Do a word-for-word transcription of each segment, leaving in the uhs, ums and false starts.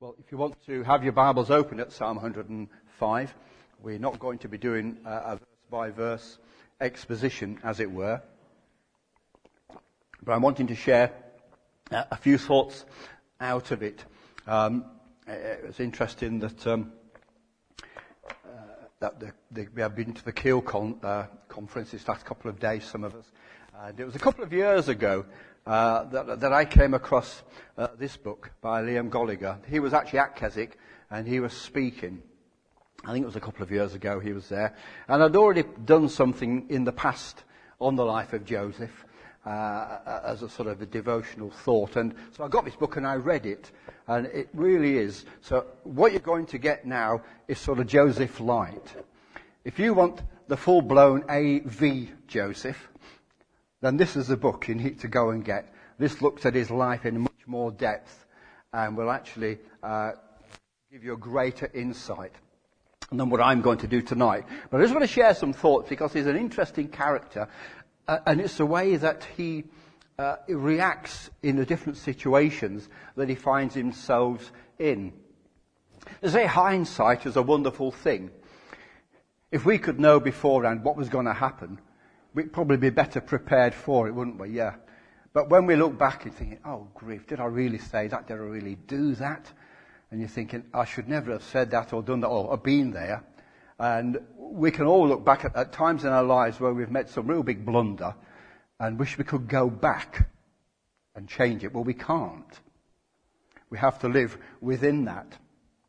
Well, if you want to have your Bibles open at Psalm one hundred five, we're not going to be doing a, a verse-by-verse exposition, as it were. But I'm wanting to share uh, a few thoughts out of it. Um, it was interesting that, um, uh, that the, the, we have been to the Kiel con, uh, conference this last couple of days, some of us. And it was a couple of years ago Uh, that, that I came across uh, this book by Liam Gallagher. He was actually at Keswick and he was speaking. I think it was a couple of years ago he was there. And I'd already done something in the past on the life of Joseph uh, as a sort of a devotional thought. And so I got this book and I read it. And it really is. So what you're going to get now is sort of Joseph light. If you want the full-blown A V Joseph, then this is the book you need to go and get. This looks at his life in much more depth and will actually uh, give you a greater insight than what I'm going to do tonight. But I just want to share some thoughts because he's an interesting character uh, and it's the way that he uh, reacts in the different situations that he finds himself in. They say hindsight is a wonderful thing. If we could know beforehand what was going to happen, we'd probably be better prepared for it, wouldn't we? Yeah. But when we look back and thinking, oh, grief, did I really say that? Did I really do that? And you're thinking, I should never have said that or done that or, or been there. And we can all look back at, at times in our lives where we've made some real big blunder and wish we could go back and change it. Well, we can't. We have to live within that.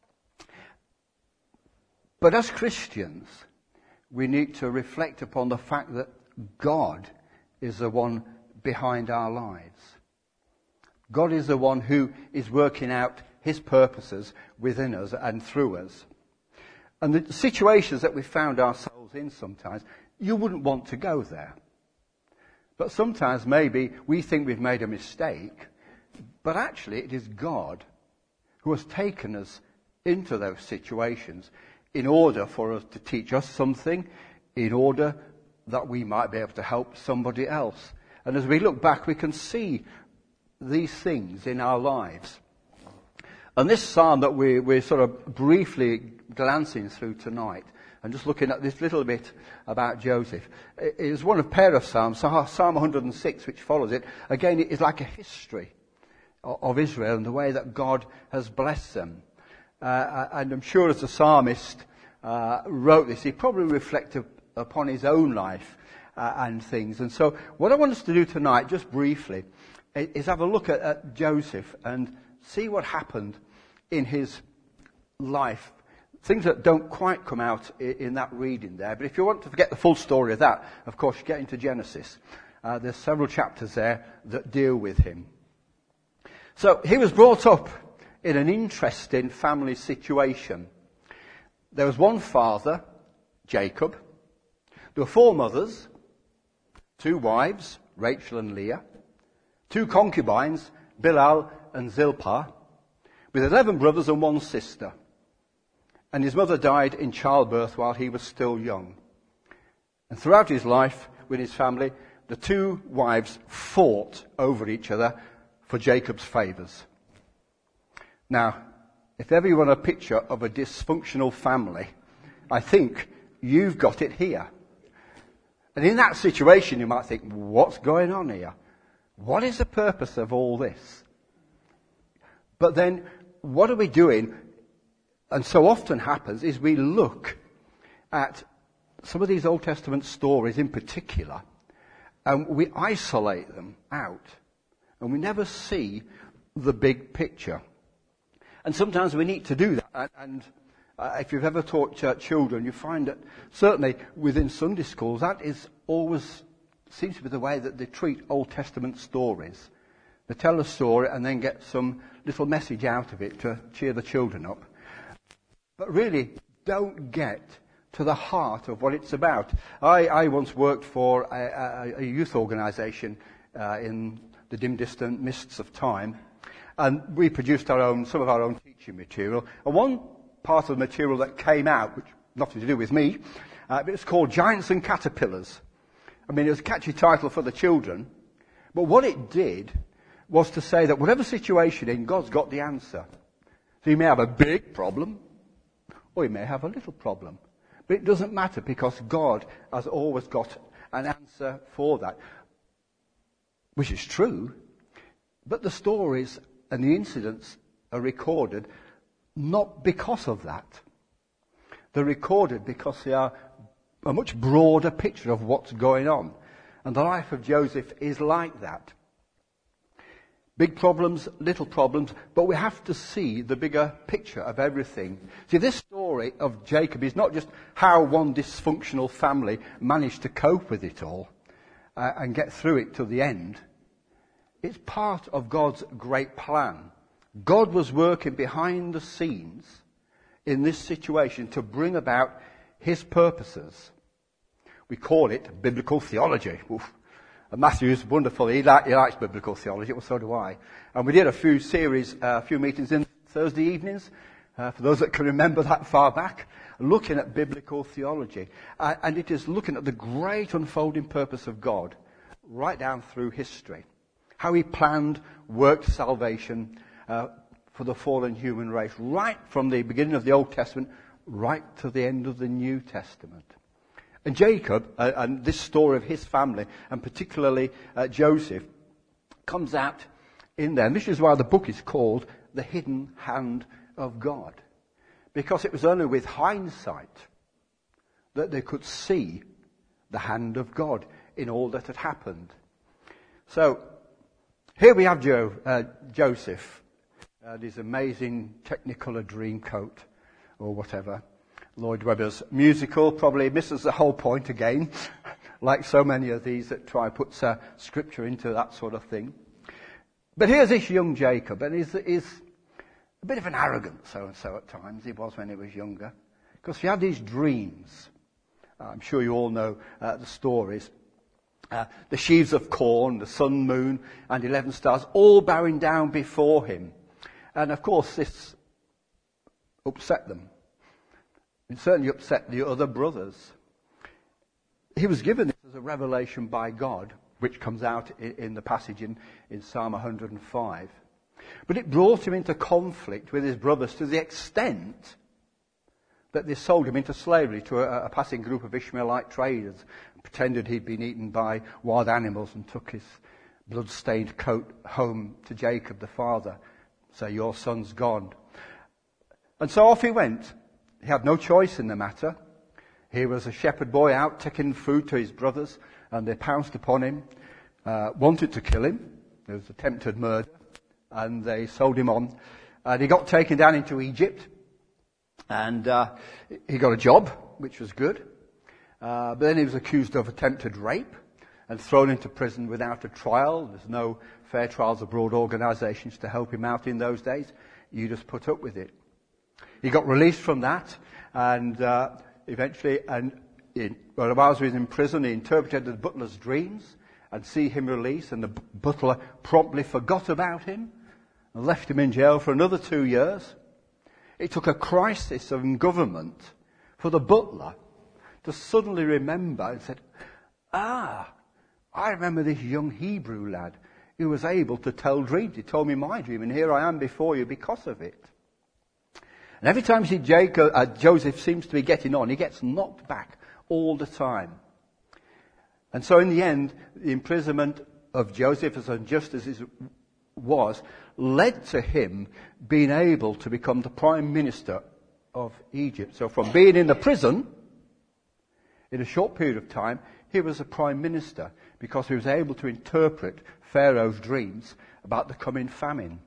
But as Christians, we need to reflect upon the fact that God is the one behind our lives. God is the one who is working out his purposes within us and through us. And the situations that we found ourselves in sometimes, you wouldn't want to go there. But sometimes maybe we think we've made a mistake, but actually it is God who has taken us into those situations in order for us to teach us something, in order that we might be able to help somebody else. And as we look back, we can see these things in our lives. And this psalm that we, we're sort of briefly glancing through tonight, and just looking at this little bit about Joseph, is one of a pair of psalms. Psalm one hundred six, which follows it, again, it is like a history of Israel and the way that God has blessed them. Uh, and I'm sure as the psalmist uh, wrote this, he probably reflected upon his own life uh, and things. And so what I want us to do tonight, just briefly, is have a look at, at Joseph and see what happened in his life. Things that don't quite come out in, in that reading there. But if you want to get the full story of that, of course, you get into Genesis. Uh, there's several chapters there that deal with him. So he was brought up in an interesting family situation. There was one father, Jacob. There were four mothers, two wives, Rachel and Leah, two concubines, Bilhah and Zilpah, with eleven brothers and one sister. And his mother died in childbirth while he was still young. And throughout his life with his family, the two wives fought over each other for Jacob's favours. Now, if ever you want a picture of a dysfunctional family, I think you've got it here. And in that situation, you might think, what's going on here? What is the purpose of all this? But then, what are we doing? And so often happens is we look at some of these Old Testament stories in particular, and we isolate them out. And we never see the big picture. And sometimes we need to do that. And, and uh, if you've ever taught uh, children, you find that certainly within Sunday schools, that is always seems to be the way that they treat Old Testament stories. They tell a story and then get some little message out of it to cheer the children up. But really don't get to the heart of what it's about. I, I once worked for a, a, a youth organisation uh, in the dim distant mists of time. And we produced our own, some of our own teaching material. And one part of the material that came out, which nothing to do with me, uh, but it's called Giants and Caterpillars. I mean, it was a catchy title for the children. But what it did was to say that whatever situation in, God's got the answer. So you may have a big problem, or you may have a little problem. But it doesn't matter, because God has always got an answer for that. Which is true, but the stories and the incidents are recorded not because of that. They're recorded because they are a much broader picture of what's going on. And the life of Joseph is like that. Big problems, little problems, but we have to see the bigger picture of everything. See, this story of Jacob is not just how one dysfunctional family managed to cope with it all uh, and get through it to the end. It's part of God's great plan. God was working behind the scenes in this situation to bring about his purposes. We call it biblical theology. Oof. And Matthew is wonderful. He, like, he likes biblical theology. Well, so do I. And we did a few series, uh, a few meetings in Thursday evenings, uh, for those that can remember that far back, looking at biblical theology. Uh, and it is looking at the great unfolding purpose of God right down through history. How he planned, worked salvation uh, for the fallen human race, right from the beginning of the Old Testament, right to the end of the New Testament. And Jacob, uh, and this story of his family, and particularly uh, Joseph, comes out in there. And this is why the book is called The Hidden Hand of God. Because it was only with hindsight that they could see the hand of God in all that had happened. So, here we have Joe, uh, Joseph, uh, his amazing Technicolor dream coat, or whatever. Lloyd Webber's musical probably misses the whole point again, like so many of these that try and put uh, scripture into that sort of thing. But here's this young Jacob, and he's, he's a bit of an arrogant so-and-so at times. He was when he was younger. Because he had these dreams. I'm sure you all know uh, the stories. Uh, the sheaves of corn, the sun, moon, and eleven stars, all bowing down before him. And of course this upset them. It certainly upset the other brothers. He was given this as a revelation by God, which comes out in, in the passage in, in Psalm one hundred five. But it brought him into conflict with his brothers to the extent that they sold him into slavery to a, a passing group of Ishmaelite traders, pretended he'd been eaten by wild animals, and took his blood-stained coat home to Jacob the father. Say, your son's gone. And so off he went. He had no choice in the matter. He was a shepherd boy out taking food to his brothers, and they pounced upon him, uh, wanted to kill him. There was attempted murder, and they sold him on. And he got taken down into Egypt, and uh, he got a job, which was good. Uh, but then he was accused of attempted rape and thrown into prison without a trial. There's no fair trials abroad organisations to help him out in those days. You just put up with it. He got released from that, and uh, eventually, and in, well, while he was in prison, he interpreted the butler's dreams and see him released, and the butler promptly forgot about him and left him in jail for another two years. It took a crisis in government for the butler to suddenly remember and said, ah, I remember this young Hebrew lad who was able to tell dreams. He told me my dream, and here I am before you because of it. And every time you see Jacob, uh, Joseph seems to be getting on, he gets knocked back all the time. And so in the end, the imprisonment of Joseph, as unjust as it was, led to him being able to become the prime minister of Egypt. So from being in the prison, in a short period of time, he was a prime minister because he was able to interpret Pharaoh's dreams about the coming famine.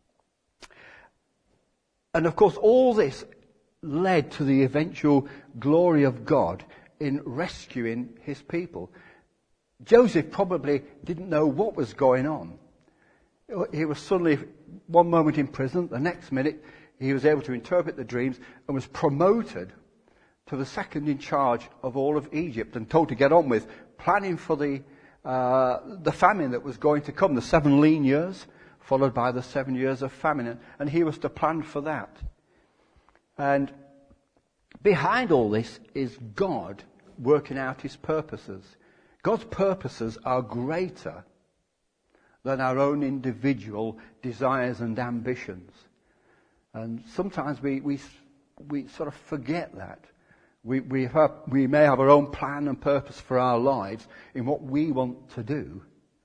And of course, all this led to the eventual glory of God in rescuing his people. Joseph probably didn't know what was going on. He was suddenly, one moment in prison, the next minute he was able to interpret the dreams and was promoted to the second in charge of all of Egypt and told to get on with planning for the uh, the famine that was going to come, the seven lean years, followed by the seven years of famine. And he was to plan for that. And behind all this is God working out his purposes. God's purposes are greater than our own individual desires and ambitions. And sometimes we, we, we sort of forget that. We, we, have, we may have our own plan and purpose for our lives in what we want to do.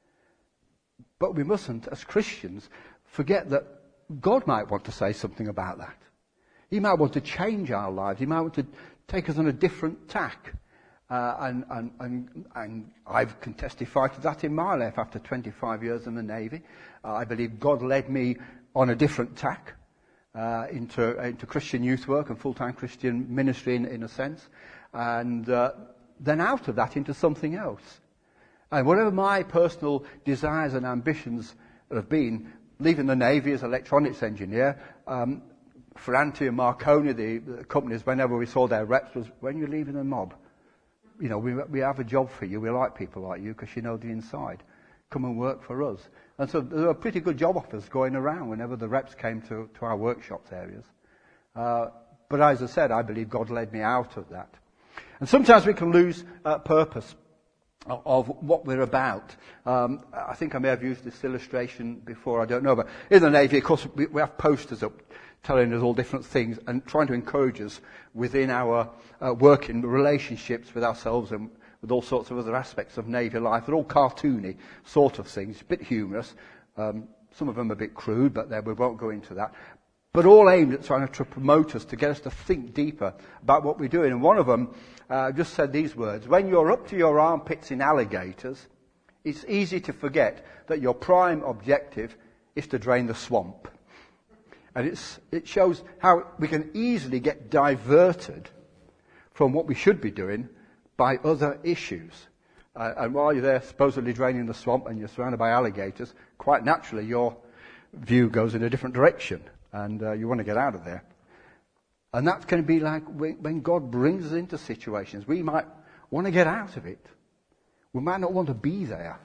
But we mustn't, as Christians, forget that God might want to say something about that. He might want to change our lives. He might want to take us on a different tack. Uh, and, and, and, and I can testify to that in my life after twenty-five years in the Navy. Uh, I believe God led me on a different tack uh, into, into Christian youth work and full-time Christian ministry in, in a sense. And uh, then out of that into something else. And whatever my personal desires and ambitions have been, leaving the Navy as electronics engineer, um, Ferranti and Marconi, the, the companies, whenever we saw their reps, was, when you're leaving the mob, you know, we, we have a job for you. We like people like you because you know the inside. Come and work for us. And so there were pretty good job offers going around whenever the reps came to, to our workshops areas. Uh, but as I said, I believe God led me out of that. And sometimes we can lose uh, purpose of, of what we're about. Um, I think I may have used this illustration before, I don't know. But in the Navy, of course, we, we have posters up telling us all different things and trying to encourage us within our uh, working relationships with ourselves and with all sorts of other aspects of Navy life. They're all cartoony sort of things, a bit humorous. Um, some of them a bit crude, but we won't go into that. But all aimed at trying to promote us, to get us to think deeper about what we're doing. And one of them uh, just said these words: when you're up to your armpits in alligators, it's easy to forget that your prime objective is to drain the swamp. And it's, it shows how we can easily get diverted from what we should be doing by other issues. Uh, and while you're there supposedly draining the swamp and you're surrounded by alligators, quite naturally your view goes in a different direction and uh, you want to get out of there. And that can be like when God brings us into situations. We might want to get out of it. We might not want to be there.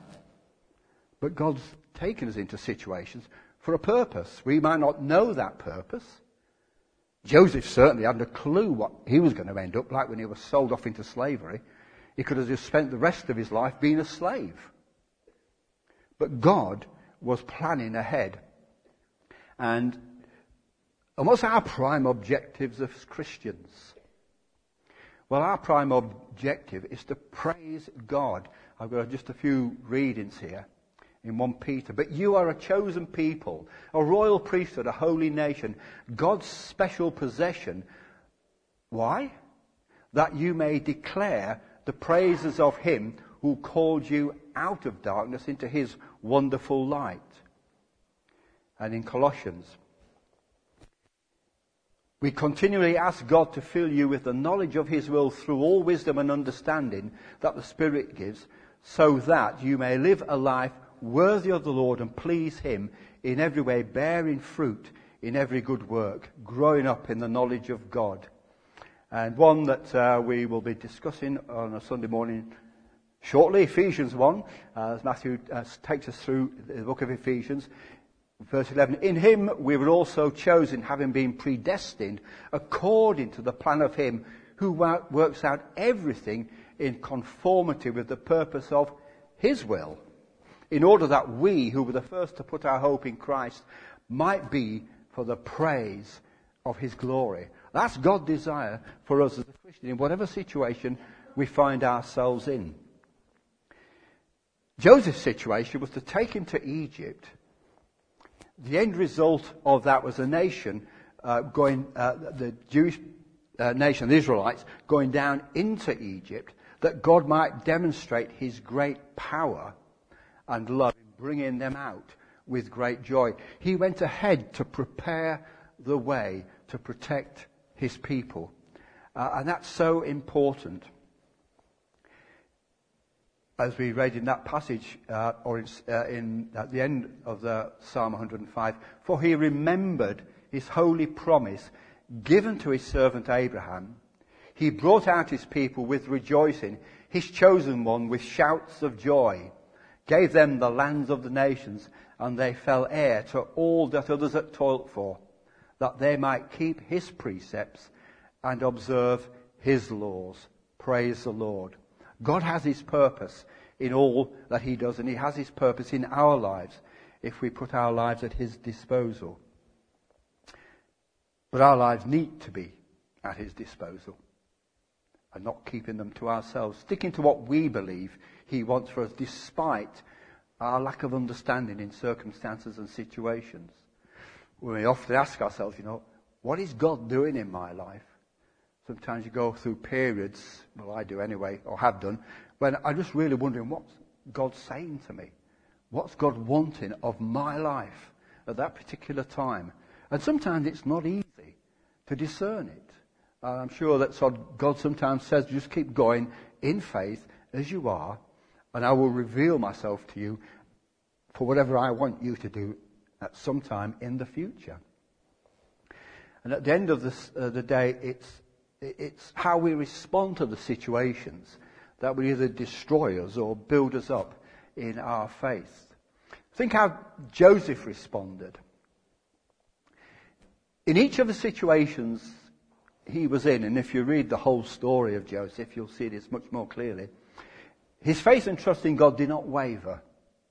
But God's taken us into situations for a purpose. We might not know that purpose. Joseph certainly hadn't a clue what he was going to end up like when he was sold off into slavery. He could have just spent the rest of his life being a slave. But God was planning ahead. And, and what's our prime objectives as Christians? Well, our prime objective is to praise God. I've got just a few readings here in First Peter. But you are a chosen people, a royal priesthood, a holy nation, God's special possession. Why? That you may declare the praises of him who called you out of darkness into his wonderful light. And in Colossians, we continually ask God to fill you with the knowledge of his will through all wisdom and understanding that the Spirit gives, so that you may live a life worthy of the Lord and please him in every way, bearing fruit in every good work, growing up in the knowledge of God. And one that uh, we will be discussing on a Sunday morning shortly, Ephesians one, uh, as Matthew uh, takes us through the book of Ephesians. Verse eleven, in him we were also chosen, having been predestined according to the plan of him who works out everything in conformity with the purpose of his will, in order that we, who were the first to put our hope in Christ, might be for the praise of his glory. That's God's desire for us as a Christian in whatever situation we find ourselves in. Joseph's situation was to take him to Egypt. The end result of that was a nation uh, going, uh, the Jewish uh, nation, the Israelites, going down into Egypt, that God might demonstrate his great power and love in bringing them out with great joy. He went ahead to prepare the way to protect his people. Uh, and that's so important. As we read in that passage, uh, or in, uh, in at the end of the Psalm one hundred five, for he remembered his holy promise given to his servant Abraham. He brought out his people with rejoicing, his chosen one with shouts of joy, gave them the lands of the nations, and they fell heir to all that others had toiled for, that they might keep his precepts and observe his laws. Praise the Lord. God has his purpose in all that he does, and he has his purpose in our lives if we put our lives at his disposal. But our lives need to be at his disposal and not keeping them to ourselves, sticking to what we believe he wants for us despite our lack of understanding in circumstances and situations. We often ask ourselves, you know, what is God doing in my life? Sometimes you go through periods, well I do anyway, or have done, when I'm just really wondering what's God saying to me? What's God wanting of my life at that particular time? And sometimes it's not easy to discern it. And I'm sure that God sometimes says, just keep going in faith as you are, and I will reveal myself to you for whatever I want you to do at some time in the future. And at the end of this, uh, the day, it's it's how we respond to the situations that will either destroy us or build us up in our faith. Think how Joseph responded. In each of the situations he was in, and if you read the whole story of Joseph, you'll see this much more clearly, his faith and trust in God did not waver.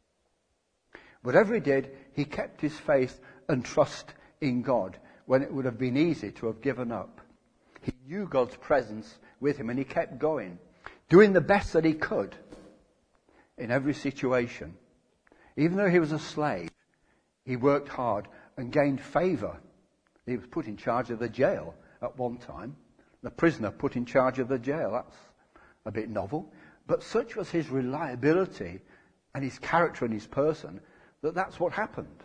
Whatever he did, he kept his faith and trust in God when it would have been easy to have given up. He knew God's presence with him and he kept going, doing the best that he could in every situation. Even though he was a slave, he worked hard and gained favour. He was put in charge of the jail at one time. The prisoner put in charge of the jail. That's a bit novel. But such was his reliability and his character and his person that that's what happened.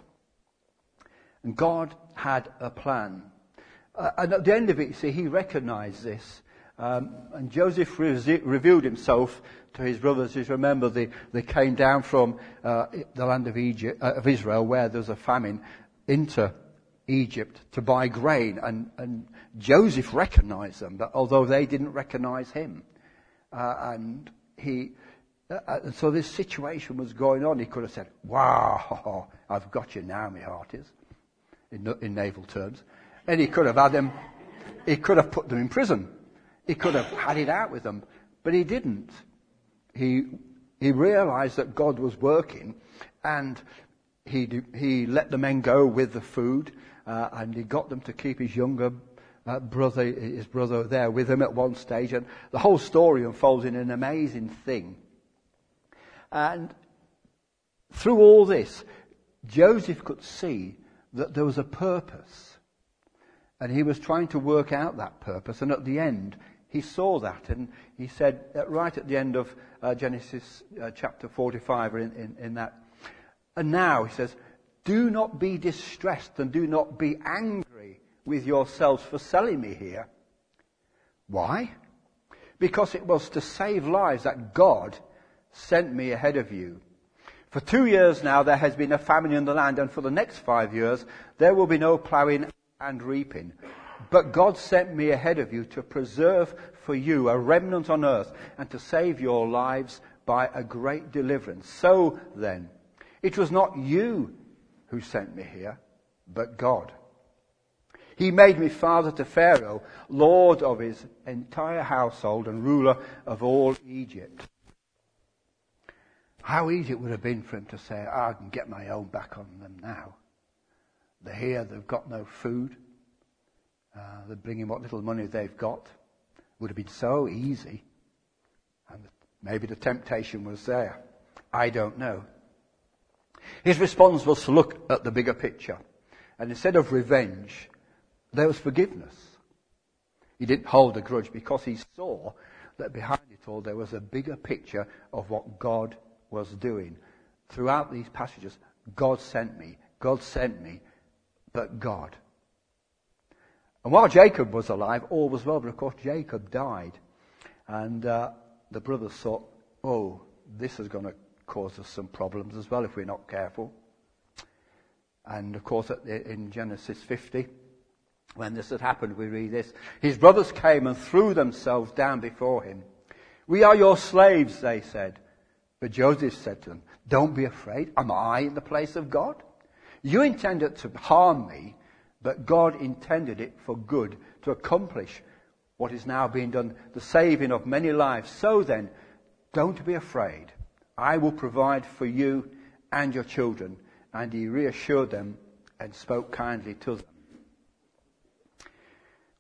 And God had a plan. Uh, and at the end of it, you see, he recognized this. Um, and Joseph re- revealed himself to his brothers. You remember, they, they came down from uh, the land of Egypt, uh, of Israel, where there was a famine, into Egypt to buy grain. And, and Joseph recognized them, but although they didn't recognize him. Uh, and he, uh, and so this situation was going on. He could have said, "Wow, I've got you now, my heart is," in, in naval terms. And he could have had them, he could have put them in prison. He could have had it out with them. But he didn't. He he realized that God was working, and he he let the men go with the food, uh, and he got them to keep his younger uh, brother, his brother there with him at one stage. And the whole story unfolds in an amazing thing. And through all this, Joseph could see that there was a purpose. And he was trying to work out that purpose. And at the end, he saw that. And he said, uh, right at the end of uh, Genesis uh, chapter forty-five, in, in, in that, and now, he says, do not be distressed and do not be angry with yourselves for selling me here. Why? Because it was to save lives that God sent me ahead of you. For two years now there has been a famine in the land, and for the next five years there will be no ploughing and reaping. But God sent me ahead of you to preserve for you a remnant on earth and to save your lives by a great deliverance. So then, it was not you who sent me here, but God. He made me father to Pharaoh, lord of his entire household and ruler of all Egypt. How easy it would have been for him to say, I can get my own back on them now. They're here, they've got no food. Uh, they're bringing what little money they've got. It would have been so easy. And maybe the temptation was there. I don't know. His response was to look at the bigger picture. And instead of revenge, there was forgiveness. He didn't hold a grudge because he saw that behind it all there was a bigger picture of what God was doing. Throughout these passages, God sent me, God sent me, but God. And while Jacob was alive, all was well, but of course Jacob died. And uh, the brothers thought, oh, this is going to cause us some problems as well if we're not careful. And of course in Genesis fifty, when this had happened, we read this. His brothers came and threw themselves down before him. We are your slaves, they said. But Joseph said to them, don't be afraid. Am I in the place of God? You intended to harm me, but God intended it for good, to accomplish what is now being done, the saving of many lives. So then, don't be afraid. I will provide for you and your children. And he reassured them and spoke kindly to them.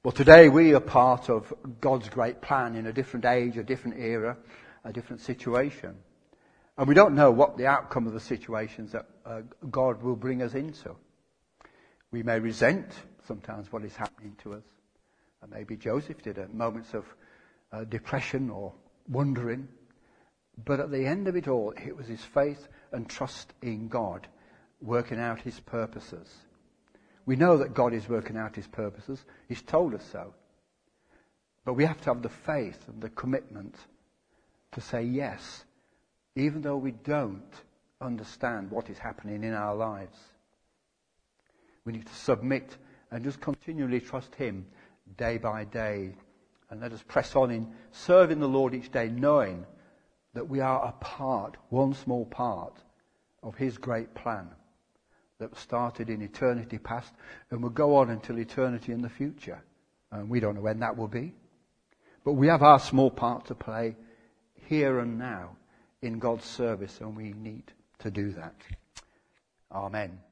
Well, today we are part of God's great plan in a different age, a different era, a different situation. And we don't know what the outcome of the situations that uh, God will bring us into. We may resent sometimes what is happening to us. And maybe Joseph did at moments of uh, depression or wondering. But at the end of it all, it was his faith and trust in God working out his purposes. We know that God is working out his purposes. He's told us so. But we have to have the faith and the commitment to say yes, even though we don't understand what is happening in our lives. We need to submit and just continually trust him day by day. And let us press on in serving the Lord each day, knowing that we are a part, one small part, of his great plan that started in eternity past and will go on until eternity in the future. And we don't know when that will be. But we have our small part to play here and now in God's service, and we need to do that. Amen.